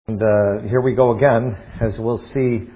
And here we go again, as we'll see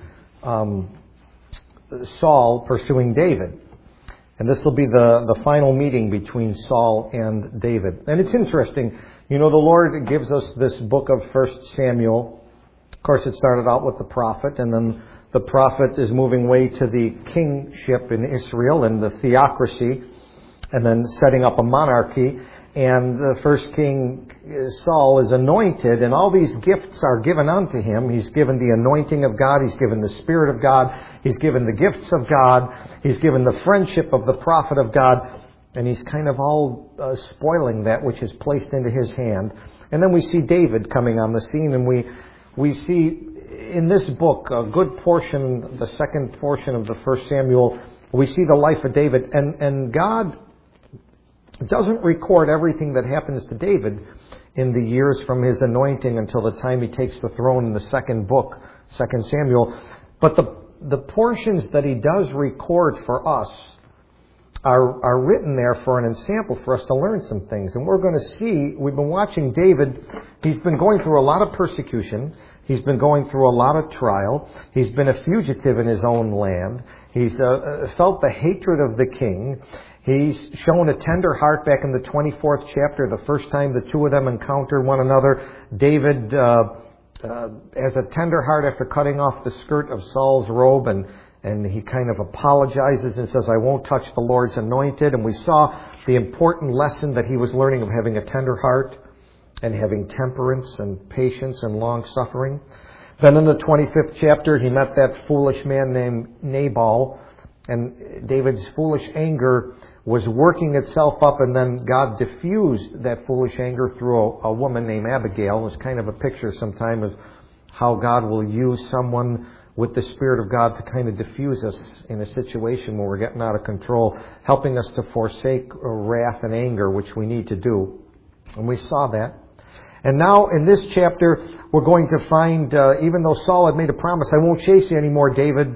Saul pursuing David. And this will be the final meeting between Saul and David. And it's interesting, the Lord gives us this book of 1 Samuel. Of course, it started out with the prophet, and then the prophet is moving way to the kingship in Israel and the theocracy, and then setting up a monarchy. And the first king, Saul, is anointed, and all these gifts are given unto him. He's given the anointing of God. He's given the Spirit of God. He's given the gifts of God. He's given the friendship of the prophet of God. And he's kind of all spoiling that which is placed into his hand. And then we see David coming on the scene, and we see in this book a good portion, the second portion of the 1 Samuel, we see the life of David. And God doesn't record everything that happens to David in the years from his anointing until the time he takes the throne in the second book, 2 Samuel. But the portions that he does record for us are written there for an example for us to learn some things. And we're going to see, we've been watching David. He's been going through a lot of persecution. He's been going through a lot of trial. He's been a fugitive in his own land. He's felt the hatred of the king. He's shown a tender heart back in the 24th chapter, the first time the two of them encounter one another. David has a tender heart after cutting off the skirt of Saul's robe, and he kind of apologizes and says, I won't touch the Lord's anointed. And we saw the important lesson that he was learning of having a tender heart and having temperance and patience and long suffering. Then in the 25th chapter, he met that foolish man named Nabal, and David's foolish anger was working itself up, and then God diffused that foolish anger through a woman named Abigail. It was kind of a picture sometime of how God will use someone with the Spirit of God to kind of diffuse us in a situation where we're getting out of control, helping us to forsake wrath and anger, which we need to do. And we saw that. And now in this chapter, we're going to find, even though Saul had made a promise, I won't chase you anymore, David,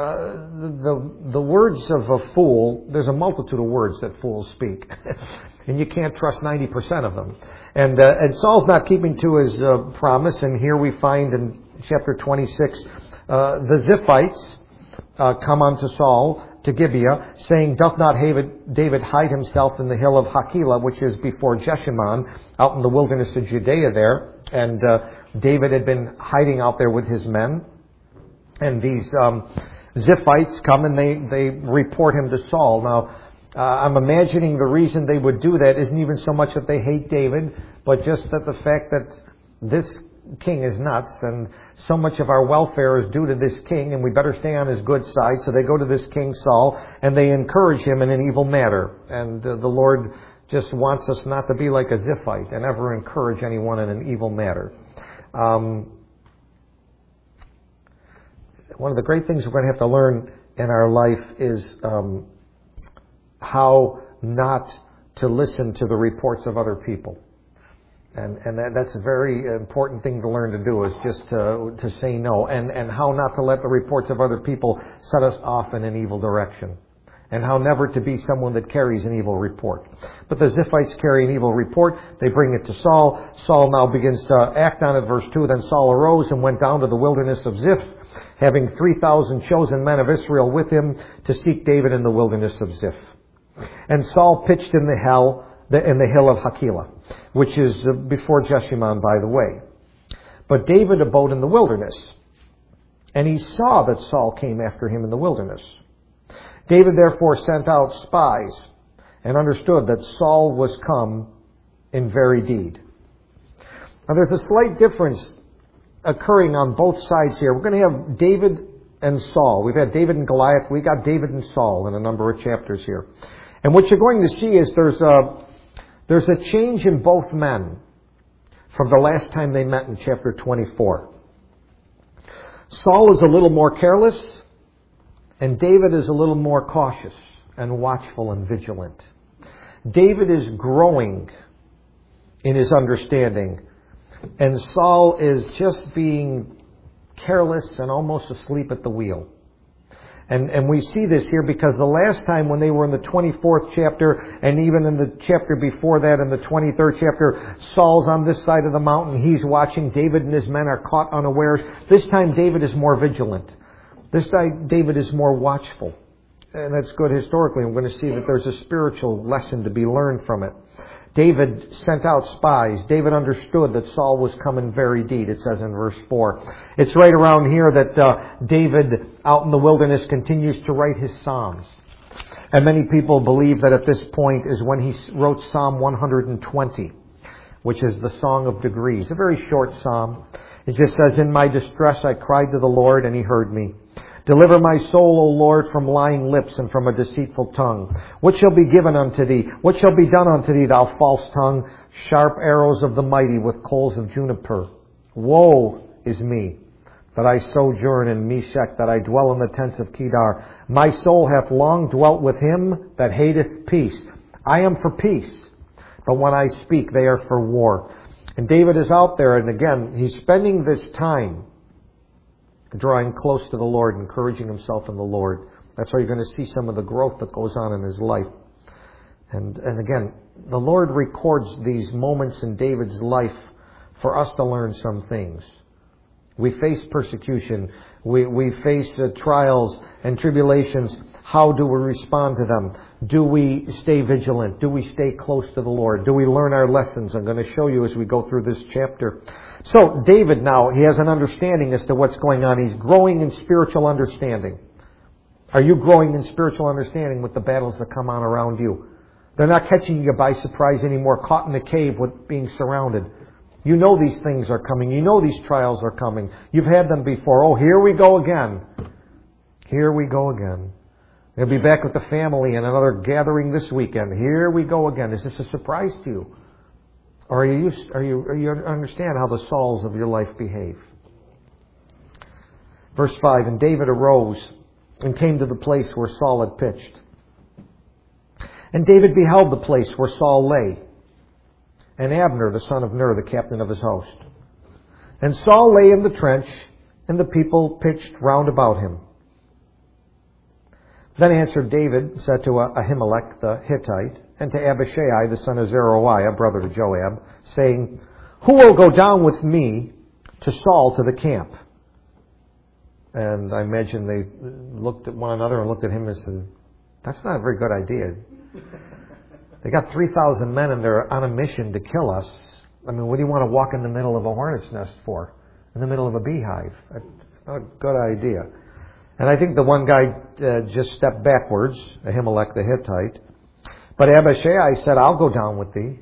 the words of a fool, there's a multitude of words that fools speak. And you can't trust 90% of them. And Saul's not keeping to his promise. And here we find in chapter 26, the Ziphites come unto Saul to Gibeah, saying, Doth not David hide himself in the hill of Hakilah, which is before Jeshimon, out in the wilderness of Judea there. And David had been hiding out there with his men. And these Ziphites come and they report him to Saul. Now, I'm imagining the reason they would do that isn't even so much that they hate David, but just that the fact that this king is nuts and so much of our welfare is due to this king, and we better stay on his good side. So they go to this king Saul and they encourage him in an evil matter. And the Lord just wants us not to be like a Ziphite and ever encourage anyone in an evil matter. One of the great things we're going to have to learn in our life is how not to listen to the reports of other people. And that's a very important thing to learn to do, is just to say no. And how not to let the reports of other people set us off in an evil direction. And how never to be someone that carries an evil report. But the Ziphites carry an evil report. They bring it to Saul. Saul now begins to act on it. Verse 2, Then Saul arose and went down to the wilderness of Ziph, having 3,000 chosen men of Israel with him, to seek David in the wilderness of Ziph. And Saul pitched in the hill of Hakilah, which is before Jeshimon, by the way. But David abode in the wilderness, and he saw that Saul came after him in the wilderness. David therefore sent out spies, and understood that Saul was come in very deed. Now there's a slight difference occurring on both sides here. We're going to have David and Saul. We've had David and Goliath. We got David and Saul in a number of chapters here. And what you're going to see is there's a change in both men from the last time they met in chapter 24. Saul is a little more careless, and David is a little more cautious and watchful and vigilant. David is growing in his understanding, and Saul is just being careless and almost asleep at the wheel. And we see this here because the last time when they were in the 24th chapter, and even in the chapter before that, in the 23rd chapter, Saul's on this side of the mountain. He's watching. David and his men are caught unawares. This time David is more vigilant. This time David is more watchful. And that's good historically. I'm going to see that there's a spiritual lesson to be learned from it. David sent out spies. David understood that Saul was come in very deed, it says in verse 4. It's right around here that David, out in the wilderness, continues to write his Psalms. And many people believe that at this point is when he wrote Psalm 120, which is the Song of Degrees. A very short psalm. It just says, "In my distress I cried to the Lord, and He heard me. Deliver my soul, O Lord, from lying lips and from a deceitful tongue. What shall be given unto thee? What shall be done unto thee, thou false tongue? Sharp arrows of the mighty with coals of juniper. Woe is me, that I sojourn in Meshech, that I dwell in the tents of Kedar. My soul hath long dwelt with him that hateth peace. I am for peace, but when I speak, they are for war." And David is out there, and again, he's spending this time drawing close to the Lord, encouraging himself in the Lord. That's why you're going to see some of the growth that goes on in his life. And again, the Lord records these moments in David's life for us to learn some things. We face persecution. We face trials and tribulations. How do we respond to them? Do we stay vigilant? Do we stay close to the Lord? Do we learn our lessons? I'm going to show you as we go through this chapter. So David now, he has an understanding as to what's going on. He's growing in spiritual understanding. Are you growing in spiritual understanding with the battles that come on around you? They're not catching you by surprise anymore, caught in a cave with being surrounded. You know these things are coming. You know these trials are coming. You've had them before. Oh, here we go again. Here we go again. They'll be back with the family in another gathering this weekend. Here we go again. Is this a surprise to you? Or you understand how the Sauls of your life behave? Verse 5, "And David arose and came to the place where Saul had pitched. And David beheld the place where Saul lay, and Abner, the son of Ner, the captain of his host. And Saul lay in the trench, and the people pitched round about him. Then answered David, said to Ahimelech the Hittite, and to Abishai, the son of Zeruiah, brother to Joab, saying, Who will go down with me to Saul to the camp? And I imagine they looked at one another and looked at him and said, That's not a very good idea. They got 3,000 men and they're on a mission to kill us. I mean, what do you want to walk in the middle of a hornet's nest for? In the middle of a beehive? It's not a good idea. And I think the one guy just stepped backwards, Ahimelech the Hittite. But Abishai said, I'll go down with thee.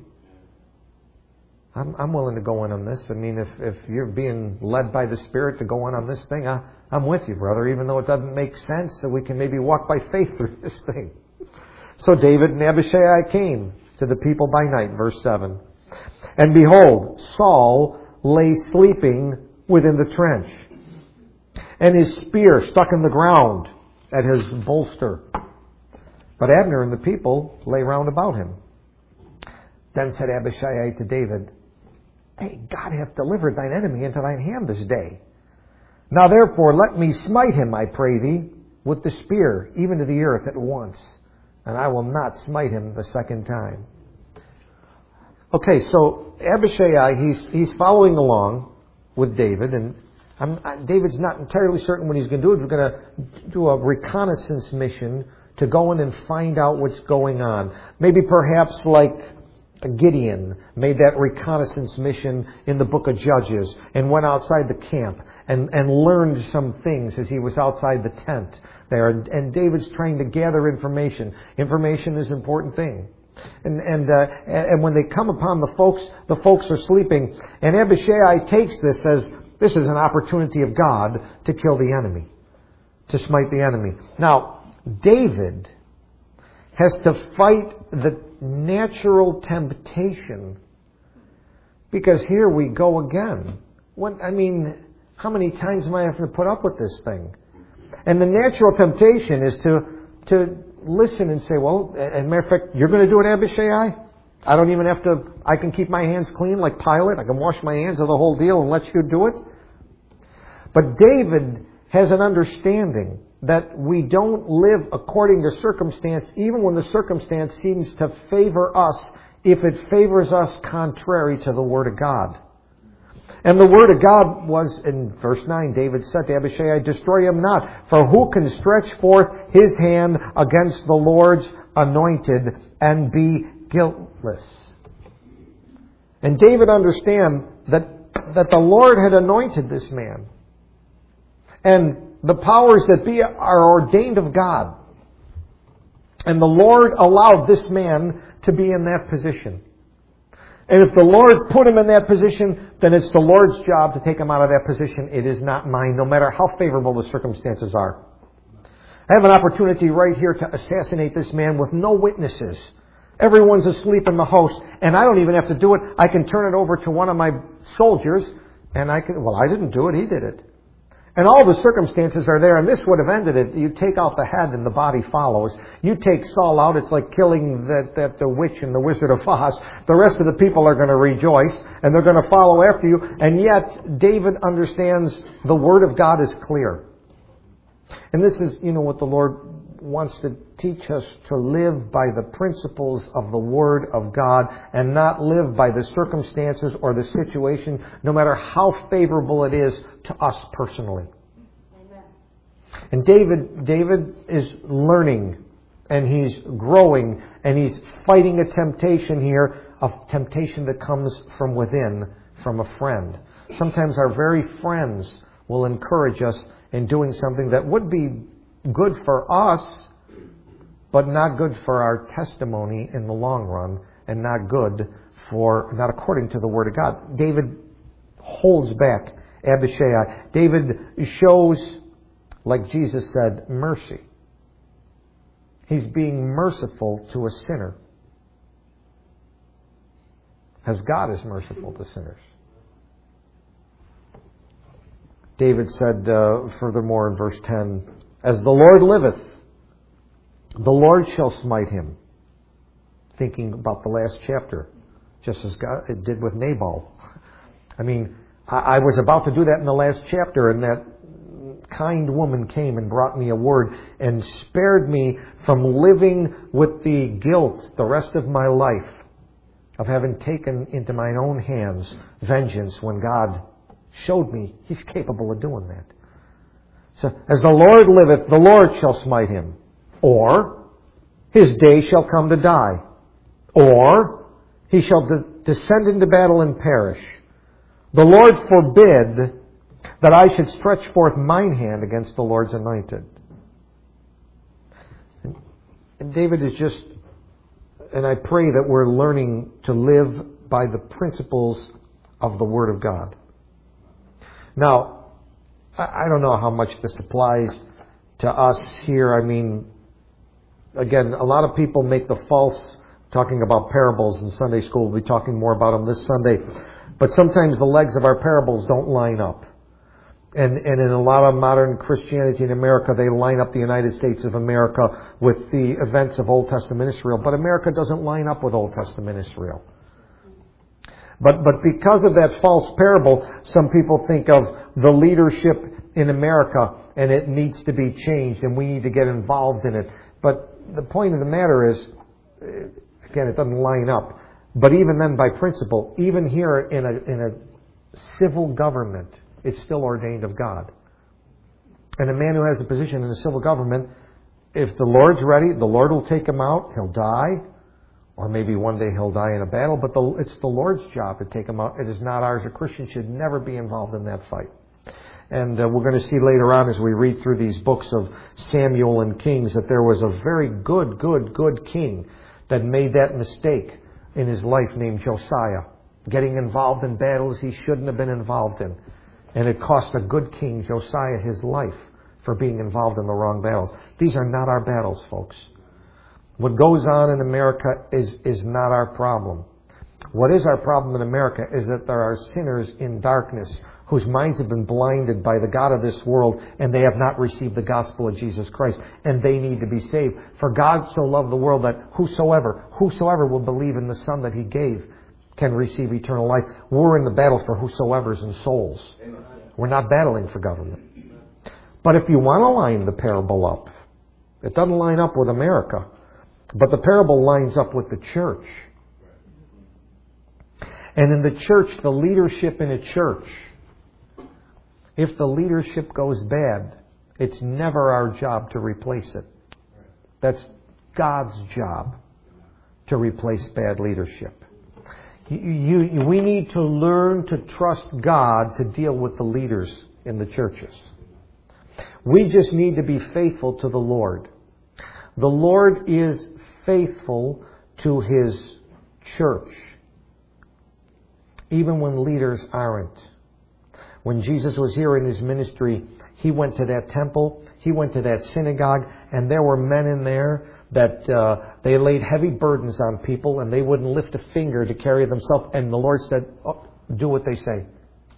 I'm willing to go in on this. I mean, if you're being led by the Spirit to go in on this thing, I'm with you, brother, even though it doesn't make sense, so we can maybe walk by faith through this thing. So David and Abishai came to the people by night, verse 7. And behold, Saul lay sleeping within the trench, and his spear stuck in the ground at his bolster. But Abner and the people lay round about him. Then said Abishai to David, Hey, God hath delivered thine enemy into thine hand this day. Now therefore let me smite him, I pray thee, with the spear, even to the earth at once, and I will not smite him the second time. Okay, so Abishai, he's following along with David, and David's not entirely certain what he's going to do. We're going to do a reconnaissance mission to go in and find out what's going on. Maybe perhaps like Gideon made that reconnaissance mission in the book of Judges and went outside the camp and learned some things as he was outside the tent there. And David's trying to gather information. Information is an important thing. And when they come upon the folks are sleeping. And Abishai takes this as this is an opportunity of God to kill the enemy, to smite the enemy. Now, David has to fight the natural temptation, because here we go again. How many times am I having to put up with this thing? And the natural temptation is to listen and say, well, as a matter of fact, you're going to do it, Abishai? I don't even have to, I can keep my hands clean like Pilate. I can wash my hands of the whole deal and let you do it. But David has an understanding that we don't live according to circumstance, even when the circumstance seems to favor us, if it favors us contrary to the Word of God. And the Word of God was, in verse 9, David said to Abishai, destroy him not, for who can stretch forth his hand against the Lord's anointed and be guiltless? And David understand that the Lord had anointed this man. And the powers that be are ordained of God. And the Lord allowed this man to be in that position. And if the Lord put him in that position, then it's the Lord's job to take him out of that position. It is not mine, no matter how favorable the circumstances are. I have an opportunity right here to assassinate this man with no witnesses. Everyone's asleep in the house, and I don't even have to do it. I can turn it over to one of my soldiers, and I didn't do it, he did it. And all the circumstances are there, and this would have ended it. You take out the head and the body follows. You take Saul out, it's like killing the witch and the Wizard of Oz. The rest of the people are going to rejoice, and they're going to follow after you. And yet, David understands the Word of God is clear. And this is, what the Lord wants to teach us, to live by the principles of the Word of God and not live by the circumstances or the situation, no matter how favorable it is to us personally. Amen. And David is learning, and he's growing, and he's fighting a temptation here, a temptation that comes from within, from a friend. Sometimes our very friends will encourage us in doing something that would be good for us, but not good for our testimony in the long run, and not according to the Word of God. David holds back Abishai. David shows, like Jesus said, mercy. He's being merciful to a sinner, as God is merciful to sinners. David said, furthermore in verse 10, as the Lord liveth, the Lord shall smite him. Thinking about the last chapter, just as God did with Nabal. I was about to do that in the last chapter, and that kind woman came and brought me a word and spared me from living with the guilt the rest of my life of having taken into my own hands vengeance when God showed me He's capable of doing that. So, as the Lord liveth, the Lord shall smite him. Or, his day shall come to die. Or, he shall descend into battle and perish. The Lord forbid that I should stretch forth mine hand against the Lord's anointed. And David is just, and I pray that we're learning to live by the principles of the Word of God. Now, I don't know how much this applies to us here. Again, a lot of people make the false, talking about parables in Sunday school. We'll be talking more about them this Sunday. But sometimes the legs of our parables don't line up. And in a lot of modern Christianity in America, they line up the United States of America with the events of Old Testament Israel. But America doesn't line up with Old Testament Israel. But because of that false parable, some people think of the leadership in America, and it needs to be changed, and we need to get involved in it. But the point of the matter is, again, it doesn't line up. But even then, by principle, even here in a civil government, it's still ordained of God. And a man who has a position in a civil government, if the Lord's ready, the Lord will take him out, he'll die. Or maybe one day he'll die in a battle, but it's the Lord's job to take him out. It is not ours. A Christian should never be involved in that fight. And we're going to see later on as we read through these books of Samuel and Kings that there was a very good king that made that mistake in his life named Josiah, getting involved in battles he shouldn't have been involved in. And it cost a good king, Josiah, his life for being involved in the wrong battles. These are not our battles, folks. What goes on in America is not our problem. What is our problem in America is that there are sinners in darkness whose minds have been blinded by the God of this world, and they have not received the gospel of Jesus Christ, and they need to be saved. For God so loved the world that whosoever will believe in the Son that He gave can receive eternal life. We're in the battle for whosoever's and souls. We're not battling for government. But if you want to line the parable up, it doesn't line up with America. But the parable lines up with the church. And in the church, the leadership in a church, if the leadership goes bad, it's never our job to replace it. That's God's job to replace bad leadership. We need to learn to trust God to deal with the leaders in the churches. We just need to be faithful to the Lord. The Lord is faithful to His church, even when leaders aren't. When Jesus was here in His ministry, He went to that temple, He went to that synagogue, and there were men in there that they laid heavy burdens on people and they wouldn't lift a finger to carry themselves. And the Lord said, oh, do what they say.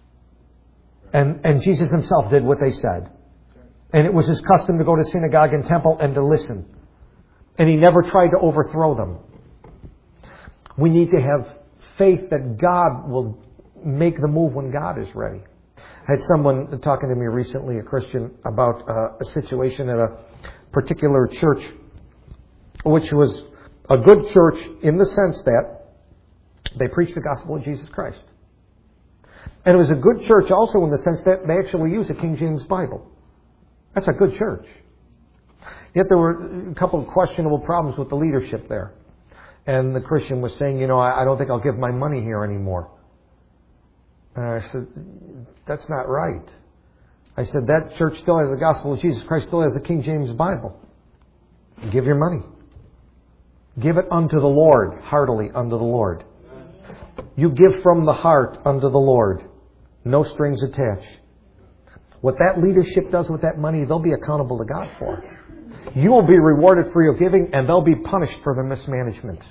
And Jesus Himself did what they said. And it was His custom to go to synagogue and temple and to listen. And He never tried to overthrow them. We need to have faith that God will make the move when God is ready. I had someone talking to me recently, a Christian, about a situation at a particular church, which was a good church in the sense that they preached the gospel of Jesus Christ. And it was a good church also in the sense that they actually use a King James Bible. That's a good church. Yet there were a couple of questionable problems with the leadership there. And the Christian was saying, I don't think I'll give my money here anymore. And I said, that's not right. I said, that church still has the gospel of Jesus Christ, still has the King James Bible. Give your money. Give it unto the Lord, heartily unto the Lord. You give from the heart unto the Lord. No strings attached. What that leadership does with that money, they'll be accountable to God for. You will be rewarded for your giving, and they'll be punished for the mismanagement.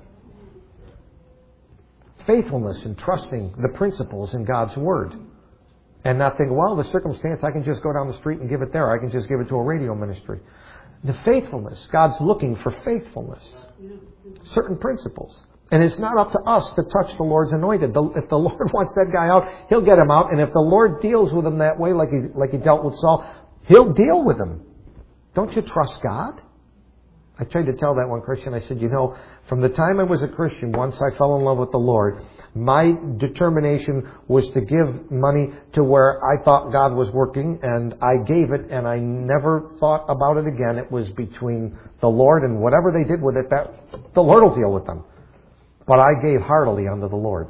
Faithfulness and trusting the principles in God's Word. And not think, well, the circumstance, I can just go down the street and give it there. I can just give it to a radio ministry. The faithfulness. God's looking for faithfulness. Certain principles. And it's not up to us to touch the Lord's anointed. If the Lord wants that guy out, He'll get him out. And if the Lord deals with him that way, like he dealt with Saul, He'll deal with him. Don't you trust God? I tried to tell that one Christian, I said, from the time I was a Christian, once I fell in love with the Lord, my determination was to give money to where I thought God was working, and I gave it, and I never thought about it again. It was between the Lord, and whatever they did with it, that the Lord will deal with them. But I gave heartily unto the Lord.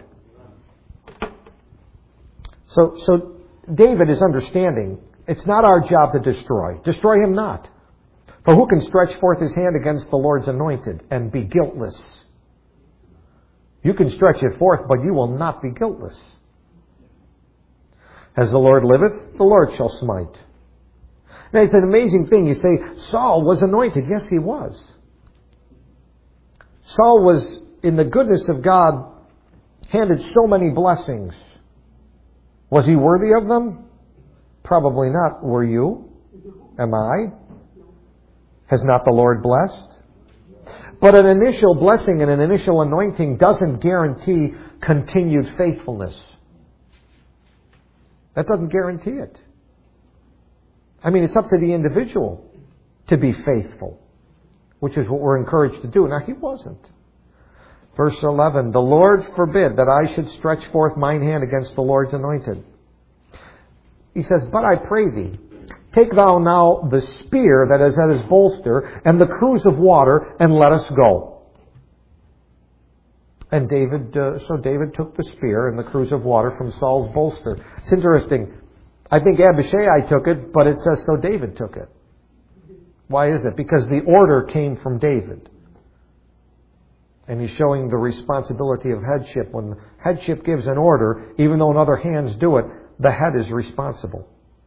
So David is understanding, it's not our job to destroy. Destroy him not. For who can stretch forth his hand against the Lord's anointed and be guiltless? You can stretch it forth, but you will not be guiltless. As the Lord liveth, the Lord shall smite. Now it's an amazing thing. You say, Saul was anointed. Yes, he was. Saul was, in the goodness of God, handed so many blessings. Was he worthy of them? Probably not. Were you? Am I? Has not the Lord blessed? But an initial blessing and an initial anointing doesn't guarantee continued faithfulness. That doesn't guarantee it. I mean, it's up to the individual to be faithful, which is what we're encouraged to do. Now, he wasn't. Verse 11, the Lord forbid that I should stretch forth mine hand against the Lord's anointed. He says, but I pray thee, take thou now the spear that is at his bolster and the cruse of water, and let us go. And so David took the spear and the cruse of water from Saul's bolster. It's interesting. I think Abishai took it, but it says so David took it. Why is it? Because the order came from David. And he's showing the responsibility of headship. When headship gives an order, even though other hands do it, the head is responsible.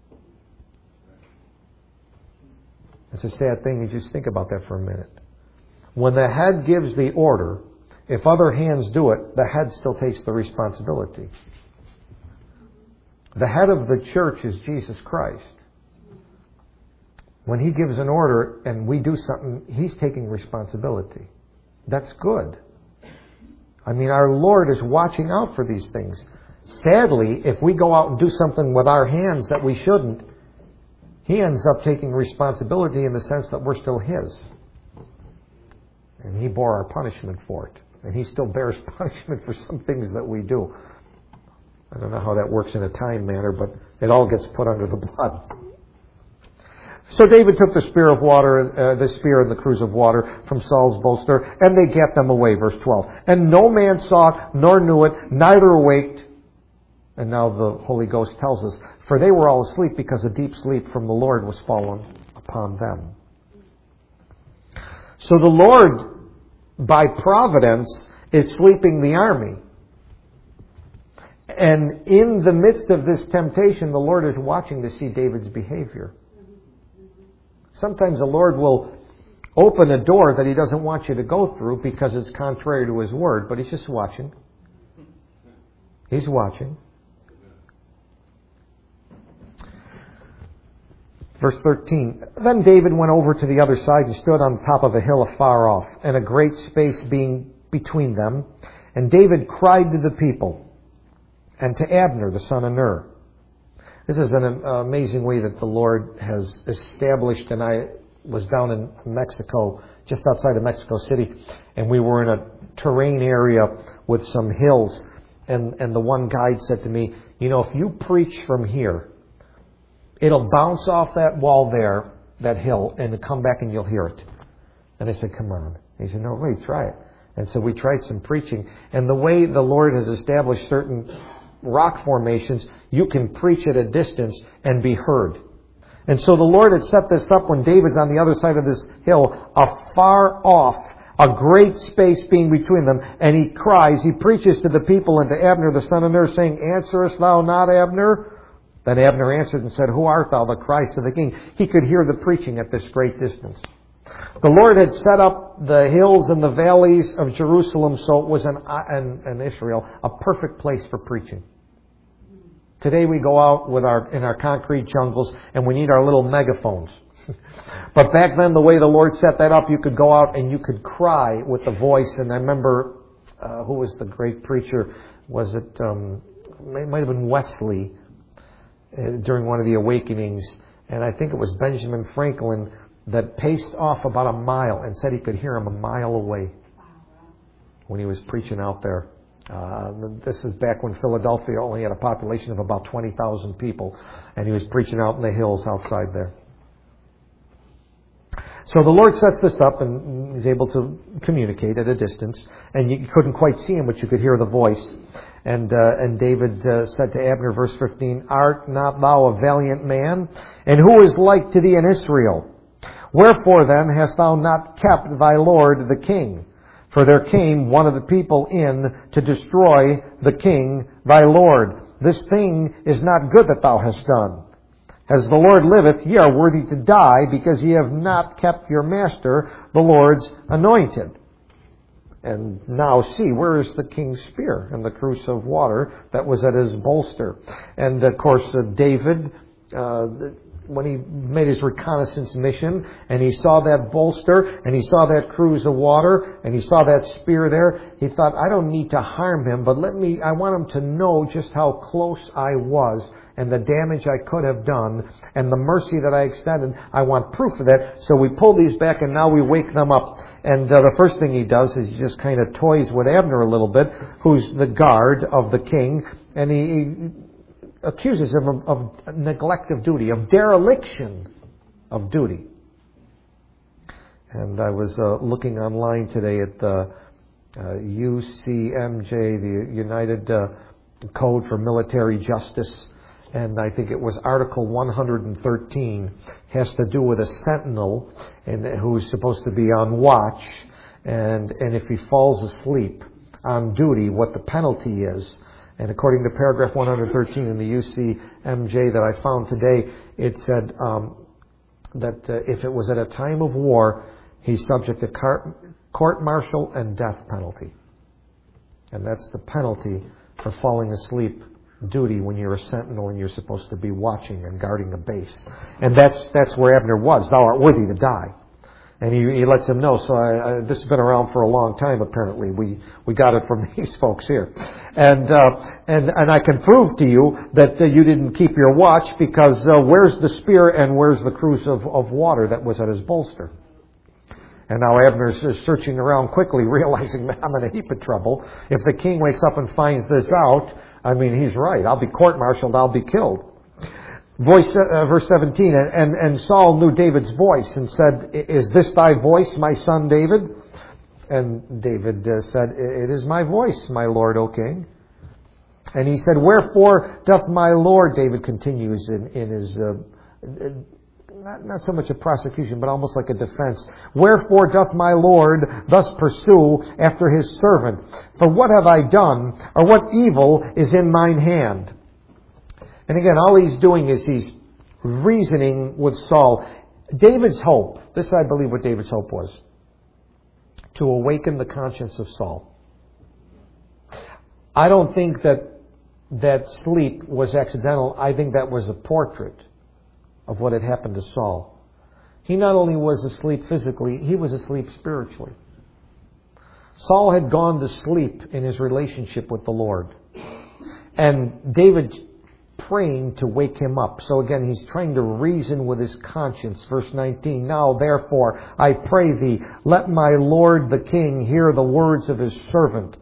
It's a sad thing. You just think about that for a minute. When the head gives the order, if other hands do it, the head still takes the responsibility. The head of the church is Jesus Christ. When He gives an order and we do something, He's taking responsibility. That's good. I mean, our Lord is watching out for these things. Sadly, if we go out and do something with our hands that we shouldn't, he ends up taking responsibility in the sense that we're still his. And he bore our punishment for it. And he still bears punishment for some things that we do. I don't know how that works in a time manner, but it all gets put under the blood. So David took the spear and the cruse of water from Saul's bolster, and they gat them away, verse 12. And no man saw, nor knew it, neither awaked. And now the Holy Ghost tells us, for they were all asleep because a deep sleep from the Lord was fallen upon them. So the Lord, by providence, is sleeping the army. And in the midst of this temptation, the Lord is watching to see David's behavior. Sometimes the Lord will open a door that He doesn't want you to go through because it's contrary to His Word, but He's just watching. He's watching. Verse 13, then David went over to the other side and stood on top of a hill afar off, and a great space being between them. And David cried to the people, and to Abner, the son of Ner. This is an amazing way that the Lord has established, and I was down in Mexico, just outside of Mexico City, and we were in a terrain area with some hills, and the one guide said to me, you know, if you preach from here, it'll bounce off that wall there, that hill, and come back and you'll hear it. And I said, come on. He said, no, wait, try it. And so we tried some preaching. And the way the Lord has established certain rock formations, you can preach at a distance and be heard. And so the Lord had set this up when David's on the other side of this hill, afar off, a great space being between them, and he cries, he preaches to the people and to Abner the son of Ner, saying, answerest thou not, Abner? Then Abner answered and said, who art thou, the Christ of the King? He could hear the preaching at this great distance. The Lord had set up the hills and the valleys of Jerusalem, so it was in Israel a perfect place for preaching. Today we go out in our concrete jungles and we need our little megaphones. But back then, the way the Lord set that up, you could go out and you could cry with the voice. And I remember, who was the great preacher? Was it, it might have been Wesley, during one of the awakenings. And I think it was Benjamin Franklin that paced off about a mile and said he could hear him a mile away when he was preaching out there. This is back when Philadelphia only had a population of about 20,000 people, and he was preaching out in the hills outside there. So the Lord sets this up, and He's able to communicate at a distance, and you couldn't quite see Him, but you could hear the voice. And David said to Abner, verse 15, art not thou a valiant man? And who is like to thee in Israel? Wherefore then hast thou not kept thy Lord the king? For there came one of the people in to destroy the king thy Lord. This thing is not good that thou hast done. As the Lord liveth, ye are worthy to die, because ye have not kept your master, the Lord's anointed. And now see, where is the king's spear and the cruse of water that was at his bolster? And of course, David, when he made his reconnaissance mission, and he saw that bolster, and he saw that cruse of water, and he saw that spear there, he thought, I don't need to harm him, but I want him to know just how close I was, and the damage I could have done, and the mercy that I extended. I want proof of that. So we pull these back, and now we wake them up. And the first thing he does is he just kind of toys with Abner a little bit, who's the guard of the king, and he accuses him of neglect of duty, of dereliction of duty. And I was looking online today at the UCMJ, the United Code for Military Justice. And I think it was Article 113 has to do with a sentinel who's supposed to be on watch. And if he falls asleep on duty, what the penalty is. And according to paragraph 113 in the UCMJ that I found today, it said that if it was at a time of war, he's subject to court-martial and death penalty. And that's the penalty for falling asleep duty when you're a sentinel and you're supposed to be watching and guarding a base. And that's where Abner was. Thou art worthy to die. And he lets him know. So this has been around for a long time, apparently. We got it from these folks here. And I can prove to you that you didn't keep your watch, because where's the spear and where's the cruse of water that was at his bolster? And now Abner's searching around quickly, realizing, man, I'm in a heap of trouble. If the king wakes up and finds this out, I mean, he's right. I'll be court-martialed. I'll be killed. Verse 17, and Saul knew David's voice and said, "Is this thy voice, my son David?" And David said, "It is my voice, my lord, O king." And he said, "Wherefore doth my lord," David continues in his, not so much a prosecution, but almost like a defense. "Wherefore doth my lord thus pursue after his servant? For what have I done, or what evil is in mine hand?" And again, all he's doing is he's reasoning with Saul. David's hope, this I believe what David's hope was, to awaken the conscience of Saul. I don't think that sleep was accidental. I think that was a portrait of what had happened to Saul. He not only was asleep physically, he was asleep spiritually. Saul had gone to sleep in his relationship with the Lord. And David praying to wake him up. So again, he's trying to reason with his conscience. Verse 19, "Now therefore, I pray thee, let my lord the king hear the words of his servant.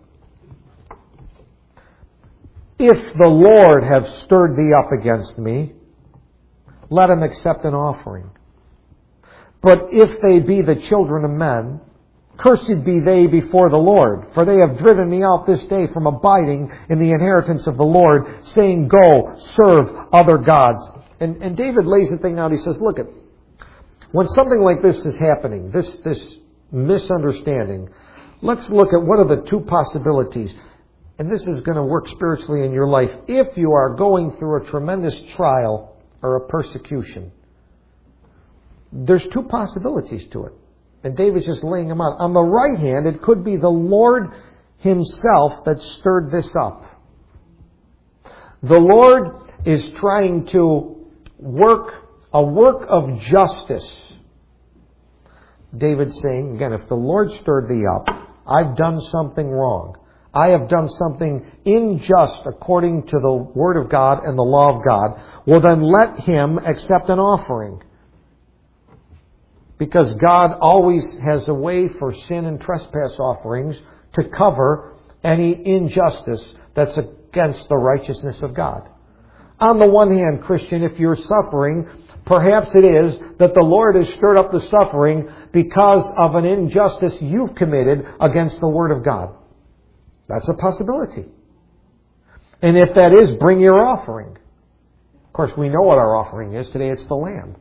If the Lord have stirred thee up against me, let him accept an offering. But if they be the children of men, cursed be they before the Lord, for they have driven me out this day from abiding in the inheritance of the Lord, saying, Go, serve other gods." And David lays the thing out. He says, look, when something like this is happening, this misunderstanding, let's look at what are the two possibilities. And this is going to work spiritually in your life. If you are going through a tremendous trial or a persecution, there's two possibilities to it. And David's just laying them out. On the right hand, it could be the Lord himself that stirred this up. The Lord is trying to work a work of justice. David's saying, again, if the Lord stirred thee up, I've done something wrong. I have done something unjust according to the Word of God and the law of God. Well, then let him accept an offering. Because God always has a way for sin and trespass offerings to cover any injustice that's against the righteousness of God. On the one hand, Christian, if you're suffering, perhaps it is that the Lord has stirred up the suffering because of an injustice you've committed against the Word of God. That's a possibility. And if that is, bring your offering. Of course, we know what our offering is. Today it's the lamb.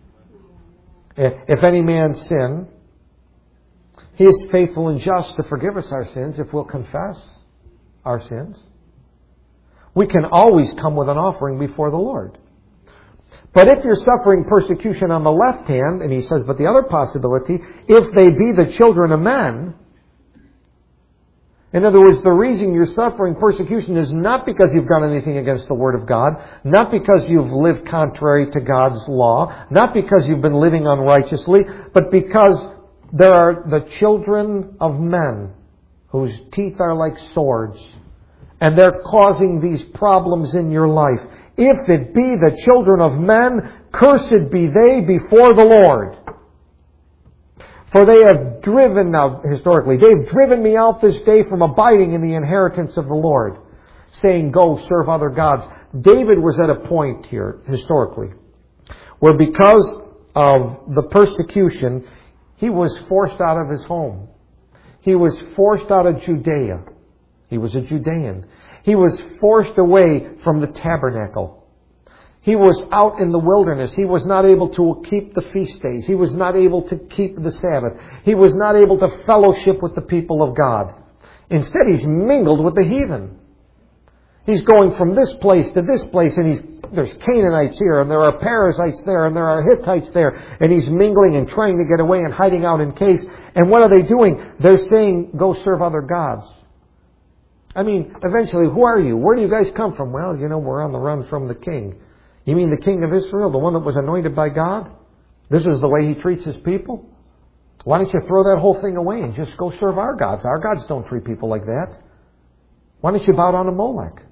If any man sin, he is faithful and just to forgive us our sins if we'll confess our sins. We can always come with an offering before the Lord. But if you're suffering persecution on the left hand, and he says, but the other possibility, if they be the children of men, in other words, the reason you're suffering persecution is not because you've done anything against the Word of God, not because you've lived contrary to God's law, not because you've been living unrighteously, but because there are the children of men whose teeth are like swords, and they're causing these problems in your life. If it be the children of men, cursed be they before the Lord. For they have driven, now historically, they've driven me out this day from abiding in the inheritance of the Lord, saying, Go, serve other gods. David was at a point here, historically, where because of the persecution, he was forced out of his home. He was forced out of Judea. He was a Judean. He was forced away from the tabernacle. He was out in the wilderness. He was not able to keep the feast days. He was not able to keep the Sabbath. He was not able to fellowship with the people of God. Instead, he's mingled with the heathen. He's going from this place to this place, and there's Canaanites here, and there are Perizzites there, and there are Hittites there, and he's mingling and trying to get away and hiding out in caves. And what are they doing? They're saying, Go serve other gods. I mean, eventually, who are you? Where do you guys come from? Well, we're on the run from the king. You mean the king of Israel, the one that was anointed by God? This is the way he treats his people? Why don't you throw that whole thing away and just go serve our gods? Our gods don't treat people like that. Why don't you bow down to Molech?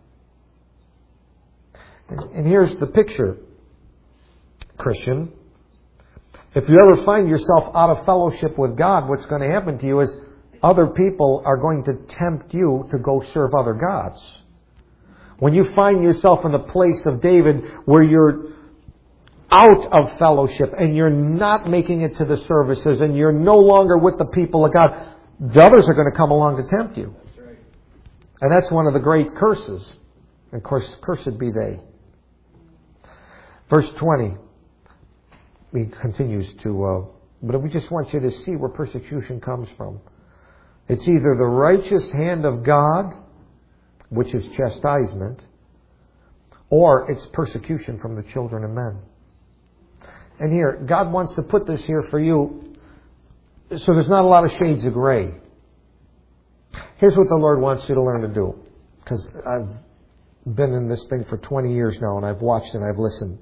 And here's the picture, Christian. If you ever find yourself out of fellowship with God, what's going to happen to you is other people are going to tempt you to go serve other gods. When you find yourself in the place of David where you're out of fellowship and you're not making it to the services and you're no longer with the people of God, the others are going to come along to tempt you. That's right. And that's one of the great curses. And of course, cursed be they. Verse 20. He continues to, but we just want you to see where persecution comes from. It's either the righteous hand of God, which is chastisement, or it's persecution from the children of men. And here, God wants to put this here for you, so there's not a lot of shades of gray. Here's what the Lord wants you to learn to do, because I've been in this thing for 20 years now, and I've watched and I've listened.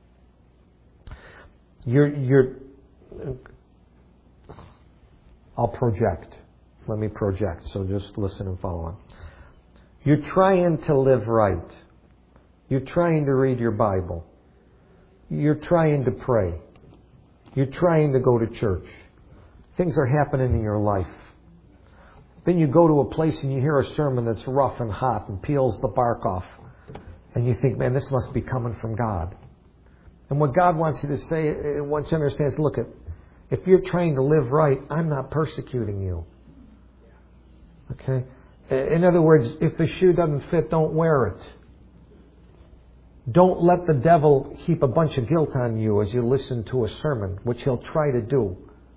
I'll project. Let me project, so just listen and follow on. You're trying to live right. You're trying to read your Bible. You're trying to pray. You're trying to go to church. Things are happening in your life. Then you go to a place and you hear a sermon that's rough and hot and peels the bark off. And you think, man, this must be coming from God. And what God wants you to say, wants you to understand is, look, if you're trying to live right, I'm not persecuting you. Okay? In other words, if the shoe doesn't fit, don't wear it. Don't let the devil heap a bunch of guilt on you as you listen to a sermon, which he'll try to do.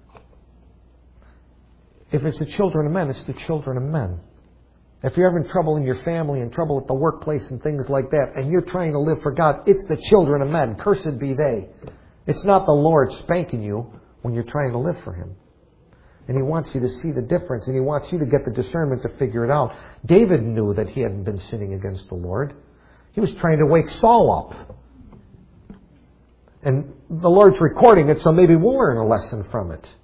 If it's the children of men, it's the children of men. If you're having trouble in your family and trouble at the workplace and things like that, and you're trying to live for God, it's the children of men. Cursed be they. It's not the Lord spanking you when you're trying to live for Him. And He wants you to see the difference, and He wants you to get the discernment to figure it out. David knew that he hadn't been sinning against the Lord. He was trying to wake Saul up. And the Lord's recording it, so maybe we'll learn a lesson from it.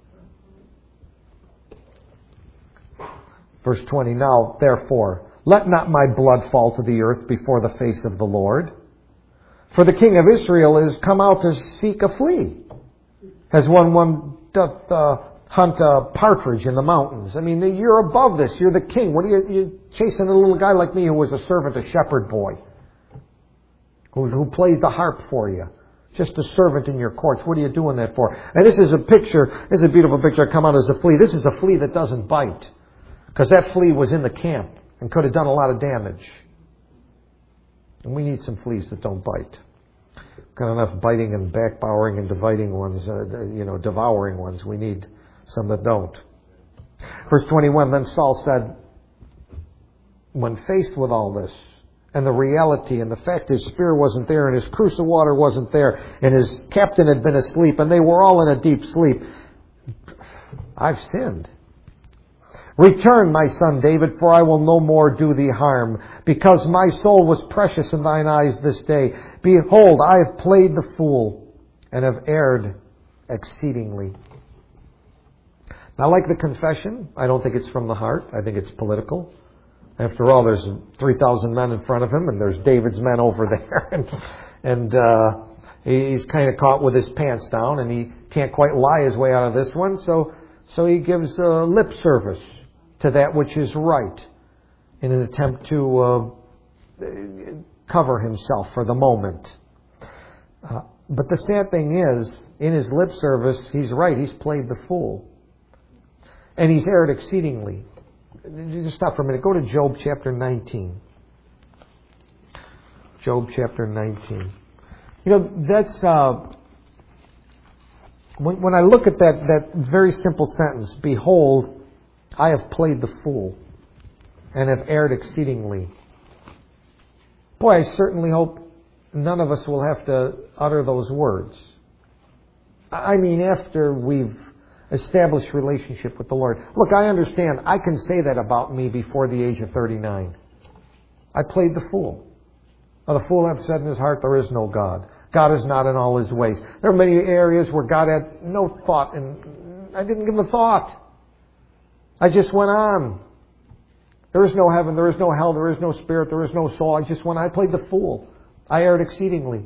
Verse 20, now, therefore, let not my blood fall to the earth before the face of the Lord. For the king of Israel is come out to seek a flea, as one doth hunt a partridge in the mountains. I mean, you're above this. You're the king. What are you chasing a little guy like me who was a servant, a shepherd boy, who played the harp for you? Just a servant in your courts. What are you doing that for? And this is a picture, this is a beautiful picture. Come out as a flea. This is a flea that doesn't bite. Because that flea was in the camp and could have done a lot of damage. And we need some fleas that don't bite. Got enough biting and backbowering and devouring ones. We need some that don't. Verse 21, then Saul said, when faced with all this, and the reality and the fact his spear wasn't there and his cruse of water wasn't there and his captain had been asleep and they were all in a deep sleep, I've sinned. Return, my son David, for I will no more do thee harm, because my soul was precious in thine eyes this day. Behold, I have played the fool, and have erred exceedingly. Now, like the confession, I don't think it's from the heart. I think it's political. After all, there's 3,000 men in front of him, and there's David's men over there. and he's kind of caught with his pants down, and he can't quite lie his way out of this one. So he gives lip service to that which is right in an attempt to cover himself for the moment. But the sad thing is, in his lip service, he's right. He's played the fool. And he's erred exceedingly. Just stop for a minute. Go to Job chapter 19. Job chapter 19. You know, that's... When I look at that very simple sentence, behold, I have played the fool and have erred exceedingly. Boy, I certainly hope none of us will have to utter those words. I mean, after we've established relationship with the Lord. Look, I understand. I can say that about me before the age of 39. I played the fool. Well, the fool hath said in his heart, there is no God. God is not in all His ways. There are many areas where God had no thought and I didn't give them a thought. I just went on. There is no heaven, there is no hell, there is no spirit, there is no soul. I played the fool. I erred exceedingly.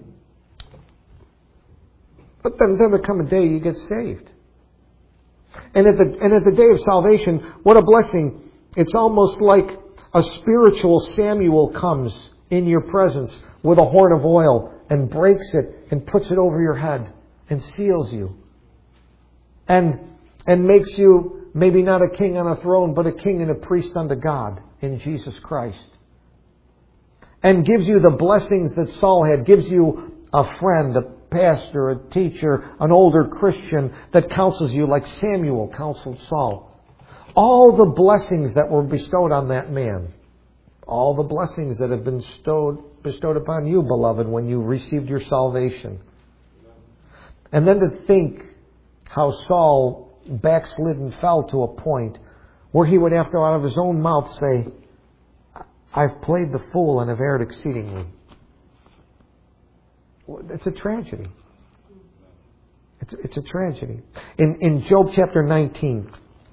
But then there come a day you get saved. And at the day of salvation, what a blessing. It's almost like a spiritual Samuel comes in your presence with a horn of oil and breaks it and puts it over your head and seals you. And makes you maybe not a king on a throne, but a king and a priest unto God in Jesus Christ. And gives you the blessings that Saul had. Gives you a friend, a pastor, a teacher, an older Christian that counsels you like Samuel counseled Saul. All the blessings that were bestowed on that man. All the blessings that have been bestowed upon you, beloved, when you received your salvation. And then to think how Saul backslid and fell to a point where he would have to out of his own mouth say, I've played the fool and have erred exceedingly. It's a tragedy. It's a tragedy. In Job chapter 19,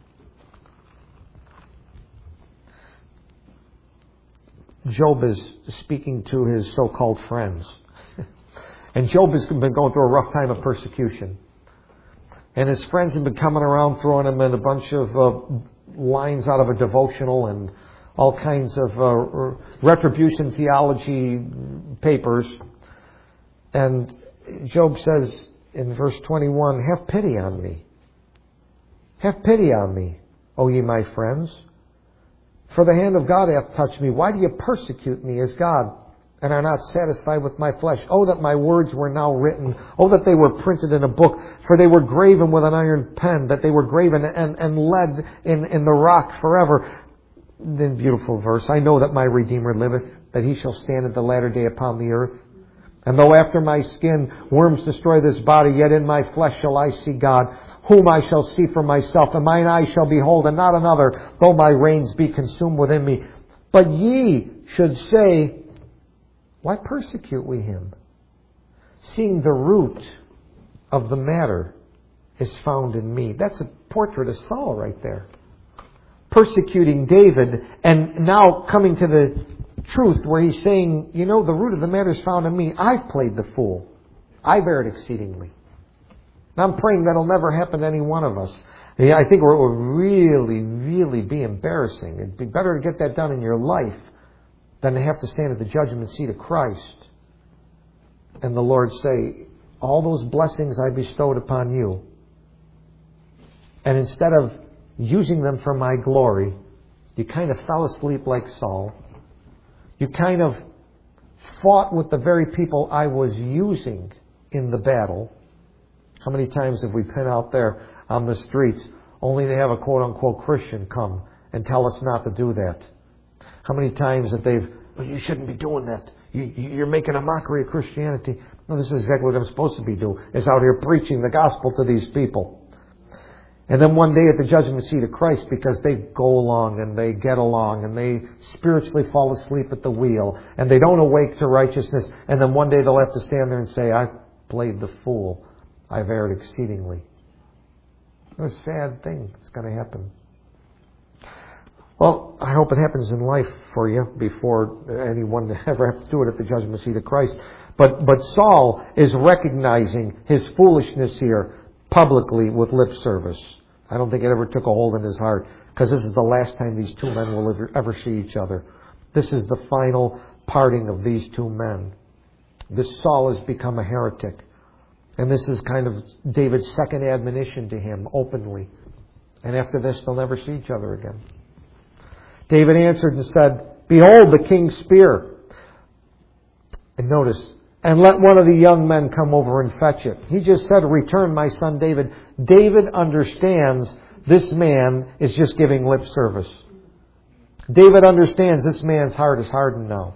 Job is speaking to his so-called friends. And Job has been going through a rough time of persecution. And his friends have been coming around throwing him in a bunch of lines out of a devotional and all kinds of retribution theology papers. And Job says in verse 21, have pity on me. Have pity on me, O ye my friends. For the hand of God hath touched me. Why do you persecute me as God, and are not satisfied with my flesh? Oh, that my words were now written. Oh, that they were printed in a book. For they were graven with an iron pen, that they were graven and lead in the rock forever. Then beautiful verse. I know that my Redeemer liveth, that he shall stand at the latter day upon the earth. And though after my skin worms destroy this body, yet in my flesh shall I see God, whom I shall see for myself, and mine eyes shall behold, and not another, though my reins be consumed within me. But ye should say, why persecute we him? Seeing the root of the matter is found in me. That's a portrait of Saul right there. Persecuting David, and now coming to the truth where he's saying, the root of the matter is found in me. I've played the fool. I've erred exceedingly. And I'm praying that'll never happen to any one of us. I think it would really, really be embarrassing. It'd be better to get that done in your life than to have to stand at the judgment seat of Christ. And the Lord say, all those blessings I bestowed upon you, and instead of using them for my glory, you kind of fell asleep like Saul. You kind of fought with the very people I was using in the battle. How many times have we been out there on the streets only to have a quote-unquote Christian come and tell us not to do that? How many times that you shouldn't be doing that. You're making a mockery of Christianity. No, this is exactly what I'm supposed to be doing, is out here preaching the gospel to these people. And then one day at the judgment seat of Christ, because they go along and they get along and they spiritually fall asleep at the wheel and they don't awake to righteousness, and then one day they'll have to stand there and say, I've played the fool. I've erred exceedingly. It's a sad thing that's going to happen. Well, I hope it happens in life for you before anyone ever has to do it at the judgment seat of Christ. But Saul is recognizing his foolishness here publicly with lip service. I don't think it ever took a hold in his heart, because this is the last time these two men will ever see each other. This is the final parting of these two men. This Saul has become a heretic. And this is kind of David's second admonition to him openly. And after this, they'll never see each other again. David answered and said, Behold the king's spear. And notice, and let one of the young men come over and fetch it. He just said, Return, my son David. David understands this man is just giving lip service. David understands this man's heart is hardened now.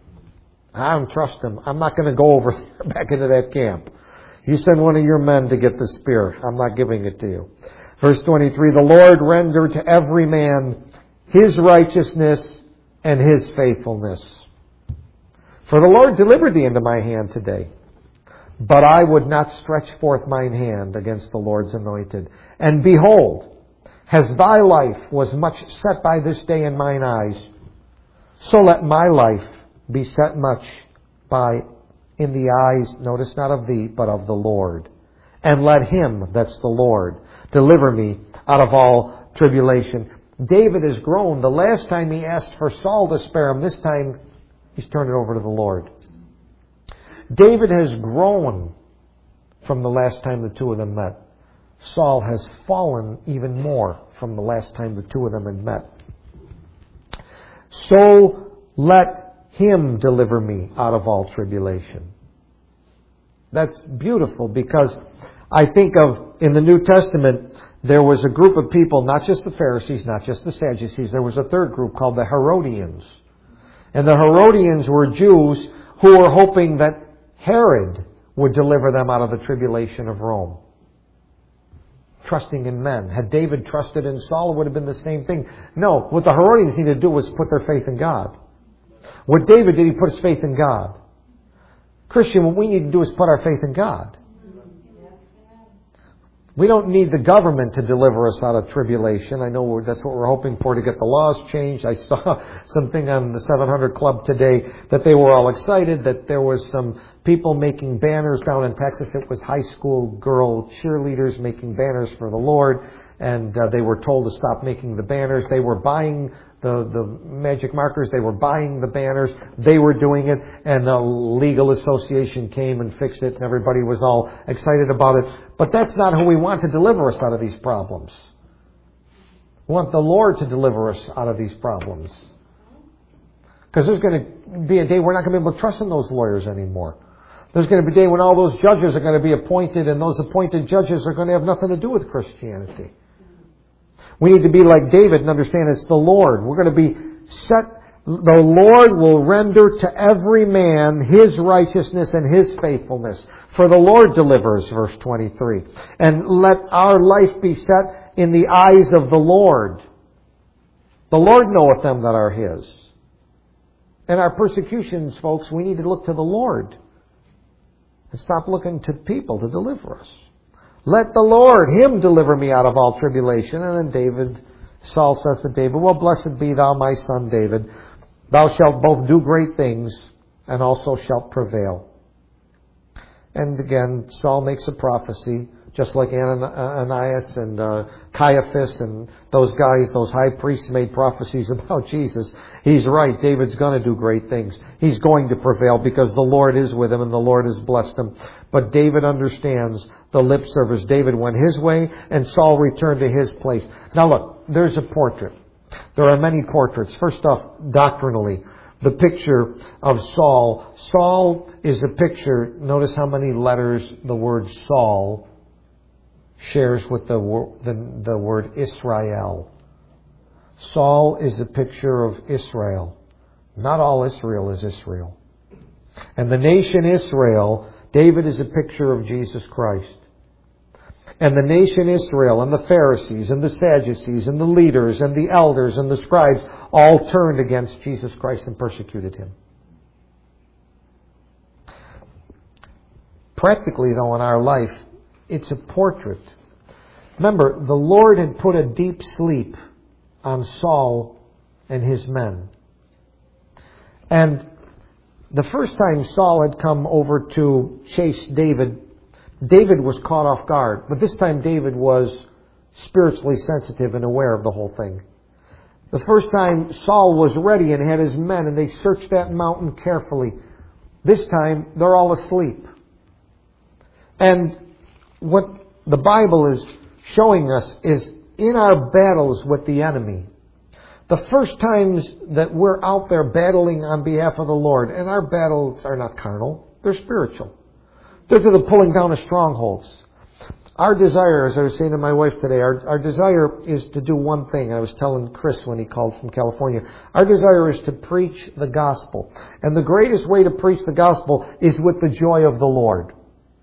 I don't trust him. I'm not going to go over back into that camp. You send one of your men to get the spear. I'm not giving it to you. Verse 23, the Lord render to every man his righteousness and his faithfulness. For the Lord delivered thee into my hand today. But I would not stretch forth mine hand against the Lord's anointed. And behold, as thy life was much set by this day in mine eyes, so let my life be set much by in the eyes, notice not of thee, but of the Lord. And let him, that's the Lord, deliver me out of all tribulation. David has grown. The last time he asked for Saul to spare him, this time he's turned it over to the Lord. David has grown from the last time the two of them met. Saul has fallen even more from the last time the two of them had met. So let him deliver me out of all tribulation. That's beautiful, because I think of, in the New Testament, there was a group of people, not just the Pharisees, not just the Sadducees, there was a third group called the Herodians. And the Herodians were Jews who were hoping that Herod would deliver them out of the tribulation of Rome. Trusting in men. Had David trusted in Saul, it would have been the same thing. No, what the Herodians needed to do was put their faith in God. What David did, he put his faith in God. Christian, what we need to do is put our faith in God. We don't need the government to deliver us out of tribulation. I know that's what we're hoping for, to get the laws changed. I saw something on the 700 Club today that they were all excited that there was some people making banners down in Texas. It was high school girl cheerleaders making banners for the Lord, and they were told to stop making the banners. They were buying the magic markers. They were buying the banners. They were doing it, and a legal association came and fixed it, and everybody was all excited about it. But that's not who we want to deliver us out of these problems. We want the Lord to deliver us out of these problems. Because there's going to be a day we're not going to be able to trust in those lawyers anymore. There's going to be a day when all those judges are going to be appointed, and those appointed judges are going to have nothing to do with Christianity. We need to be like David and understand it's the Lord. We're going to be set. The Lord will render to every man his righteousness and his faithfulness. For the Lord delivers, verse 23. And let our life be set in the eyes of the Lord. The Lord knoweth them that are his. In our persecutions, folks, we need to look to the Lord and stop looking to people to deliver us. Let the Lord, him deliver me out of all tribulation. And then Saul says to David, well, blessed be thou, my son David. Thou shalt both do great things and also shalt prevail. And again, Saul makes a prophecy, just like Ananias and Caiaphas and those guys, those high priests made prophecies about Jesus. He's right. David's going to do great things. He's going to prevail because the Lord is with him and the Lord has blessed him. But David understands the lip service. David went his way and Saul returned to his place. Now look, there's a portrait. There are many portraits. First off, doctrinally, the picture of Saul. Saul is a picture. Notice how many letters the word Saul shares with the word Israel. Saul is a picture of Israel. Not all Israel is Israel. And the nation Israel, David is a picture of Jesus Christ. And the nation Israel and the Pharisees and the Sadducees and the leaders and the elders and the scribes all turned against Jesus Christ and persecuted him. Practically, though, in our life, it's a portrait. Remember, the Lord had put a deep sleep on Saul and his men. And the first time Saul had come over to chase David, David was caught off guard. But this time David was spiritually sensitive and aware of the whole thing. The first time Saul was ready and had his men and they searched that mountain carefully. This time they're all asleep. And what the Bible is showing us is in our battles with the enemy, the first times that we're out there battling on behalf of the Lord, and our battles are not carnal, they're spiritual. They're to the pulling down of strongholds. Our desire, as I was saying to my wife today, our desire is to do one thing. I was telling Chris when he called from California. Our desire is to preach the gospel. And the greatest way to preach the gospel is with the joy of the Lord.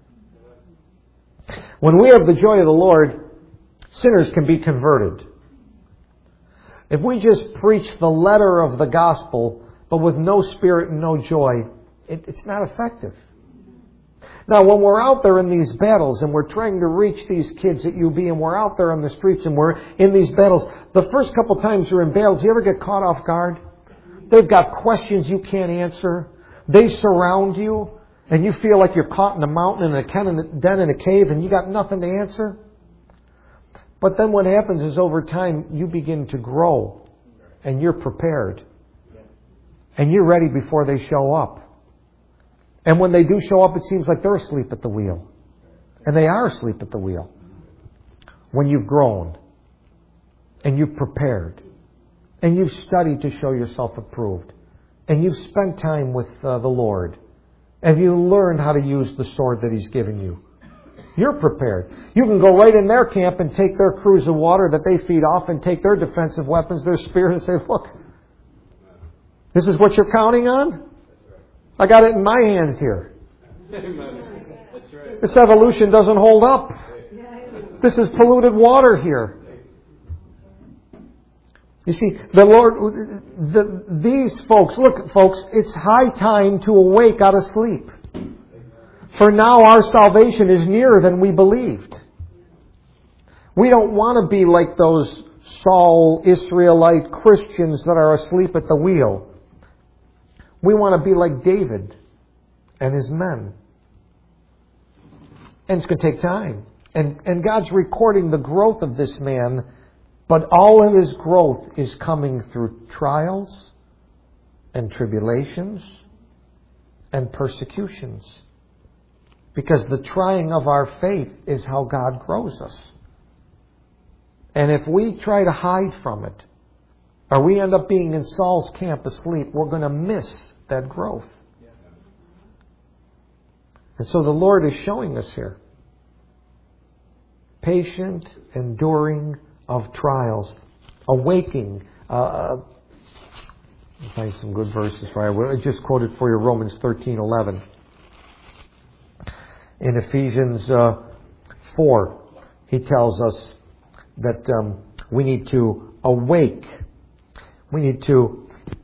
When we have the joy of the Lord, sinners can be converted. If we just preach the letter of the gospel, but with no spirit and no joy, it's not effective. Now, when we're out there in these battles and we're trying to reach these kids at UB and we're out there on the streets and we're in these battles, the first couple times you're in battles, you ever get caught off guard? They've got questions you can't answer. They surround you and you feel like you're caught in a mountain in a den in a cave and you got nothing to answer. But then what happens is over time you begin to grow and you're prepared. And you're ready before they show up. And when they do show up, it seems like they're asleep at the wheel. And they are asleep at the wheel. When you've grown. And you've prepared. And you've studied to show yourself approved. And you've spent time with the Lord. And you learned how to use the sword that He's given you. You're prepared. You can go right in their camp and take their cruse of water that they feed off and take their defensive weapons, their spear, and say, look, this is what you're counting on? I got it in my hands here. That's right. This evolution doesn't hold up. This is polluted water here. You see, the Lord, these folks, look folks, it's high time to awake out of sleep. For now our salvation is nearer than we believed. We don't want to be like those Saul Israelite Christians that are asleep at the wheel. We want to be like David and his men. And it's going to take time. And God's recording the growth of this man, but all of his growth is coming through trials and tribulations and persecutions. Because the trying of our faith is how God grows us. And if we try to hide from it, or we end up being in Saul's camp asleep, we're going to miss that growth. And so the Lord is showing us here. Patient enduring of trials. Awaking. I'll find some good verses for you. I just quoted for you Romans 13:11. In Ephesians 4, he tells us that we need to awake. We need to,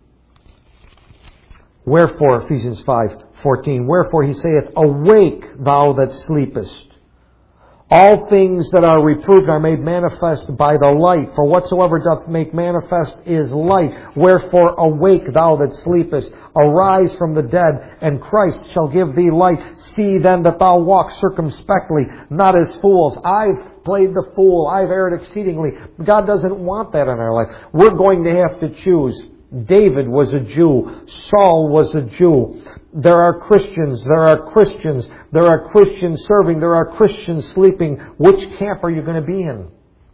wherefore, Ephesians 5:14, wherefore he saith, awake thou that sleepest. All things that are reproved are made manifest by the light. For whatsoever doth make manifest is light. Wherefore awake thou that sleepest. Arise from the dead, and Christ shall give thee light. See then that thou walk circumspectly, not as fools. I've played the fool. I've erred exceedingly. God doesn't want that in our life. We're going to have to choose. David was a Jew. Saul was a Jew. There are Christians. There are Christians. There are Christians serving. There are Christians sleeping. Which camp are you going to be in?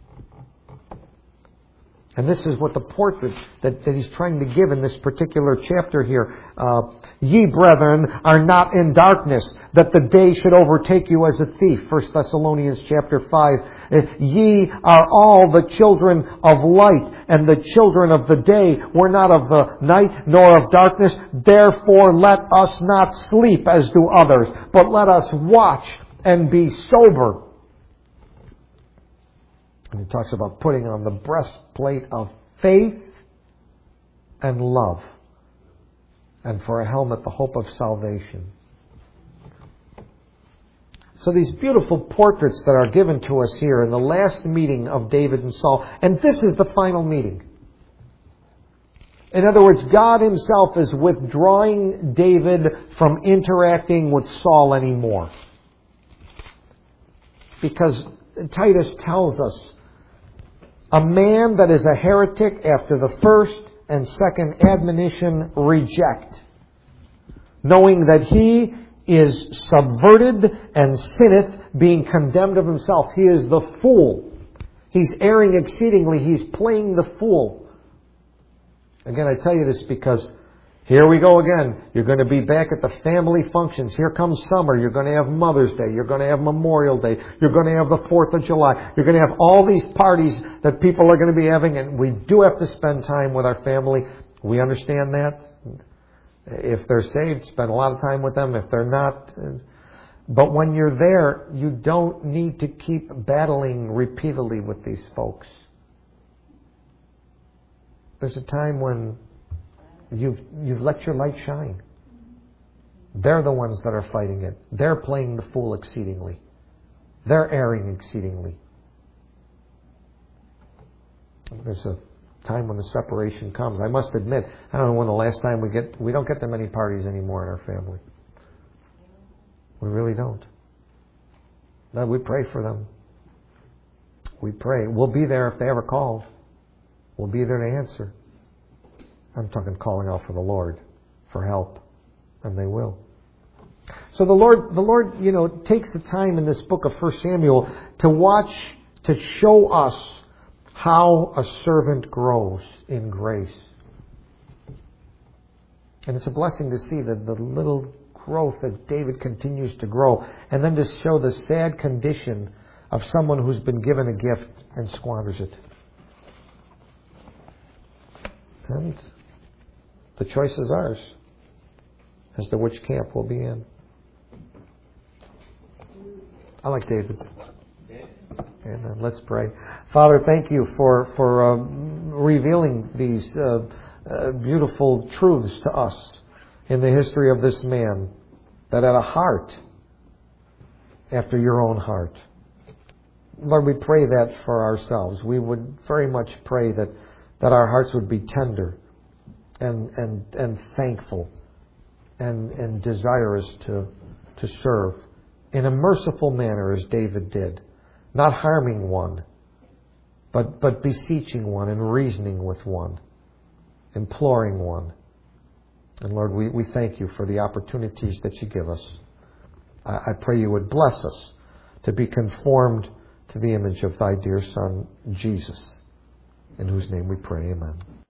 And this is what the portrait that he's trying to give in this particular chapter here. Ye brethren are not in darkness, that the day should overtake you as a thief. 1 Thessalonians chapter 5. Ye are all the children of light, and the children of the day. We're not of the night, nor of darkness. Therefore let us not sleep as do others, but let us watch and be sober. And he talks about putting on the breastplate of faith and love. And for a helmet, the hope of salvation. So these beautiful portraits that are given to us here in the last meeting of David and Saul. And this is the final meeting. In other words, God Himself is withdrawing David from interacting with Saul anymore. Because Titus tells us, a man that is a heretic after the first and second admonition reject, knowing that he is subverted and sinneth, being condemned of himself. He is the fool. He's erring exceedingly. He's playing the fool. Again, I tell you this because here we go again. You're going to be back at the family functions. Here comes summer. You're going to have Mother's Day. You're going to have Memorial Day. You're going to have the 4th of July. You're going to have all these parties that people are going to be having. And we do have to spend time with our family. We understand that. If they're saved, spend a lot of time with them. If they're not. But when you're there, you don't need to keep battling repeatedly with these folks. There's a time when You've let your light shine. They're the ones that are fighting it. They're playing the fool exceedingly. They're erring exceedingly. There's a time when the separation comes. I must admit, I don't know when the last time we don't get that many parties anymore in our family. We really don't. No, we pray for them. We pray. We'll be there if they ever call. We'll be there to answer. I'm talking calling out for the Lord for help. And they will. So the Lord, takes the time in this book of 1 Samuel to show us how a servant grows in grace. And it's a blessing to see the little growth that David continues to grow. And then to show the sad condition of someone who's been given a gift and squanders it. And the choice is ours as to which camp we'll be in. I like David's. Amen. Let's pray. Father, thank you for revealing these beautiful truths to us in the history of this man that had a heart after your own heart. Lord, we pray that for ourselves. We would very much pray that our hearts would be tender and thankful and desirous to serve in a merciful manner as David did. Not harming one, but beseeching one and reasoning with one, imploring one. And Lord, we thank you for the opportunities that you give us. I pray you would bless us to be conformed to the image of thy dear Son, Jesus, in whose name we pray. Amen.